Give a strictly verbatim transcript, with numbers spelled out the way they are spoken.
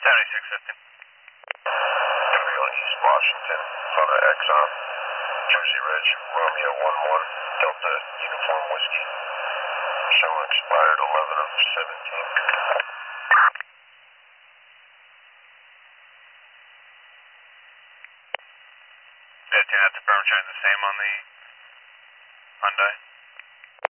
seventy-six fifty. Gabriel East Washington, front of Exxon, Jersey Ridge, Romeo one one, Delta Uniform Whiskey. Showing expired eleven of seventeen. Yeah, do you have to confirm showing the same on the Hyundai?